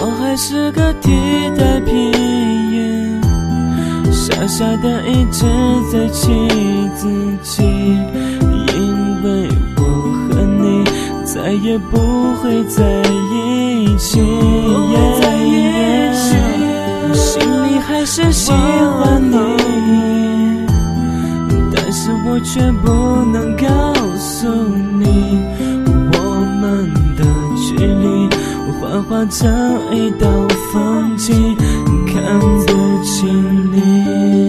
我还是个替代品，傻傻的一直在气自己，因为我和你再也不会在一起，心里还是喜欢你，但是我却不能告诉你，我们的距离幻化成一道风景，看不清你。